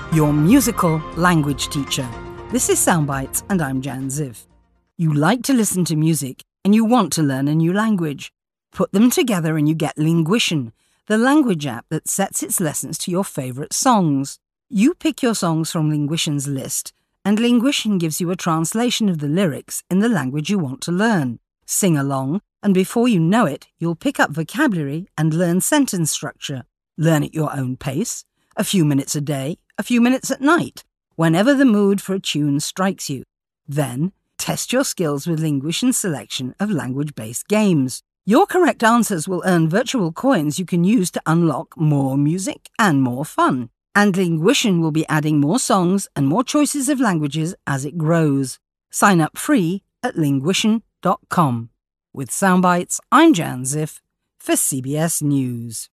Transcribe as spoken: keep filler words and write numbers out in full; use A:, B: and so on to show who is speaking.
A: your musical language teacher. This is Soundbites and I'm Jan Ziv. You like to listen to music and you want to learn a new language. Put them together and you get Linguition, the language app that sets its lessons to your favourite songs. You pick your songs from Linguition's list and Linguition gives you a translation of the lyrics in the language you want to learn. Sing along and before you know it, you'll pick up vocabulary and learn sentence structure. Learn at your own pace, a few minutes a day, a few minutes at night, whenever the mood for a tune strikes you. Then, test your skills with Linguition's selection of language-based games. Your correct answers will earn virtual coins you can use to unlock more music and more fun. And Linguition will be adding more songs and more choices of languages as it grows. Sign up free at linguition dot com. With Soundbites, I'm Jan Ziff for C B S News.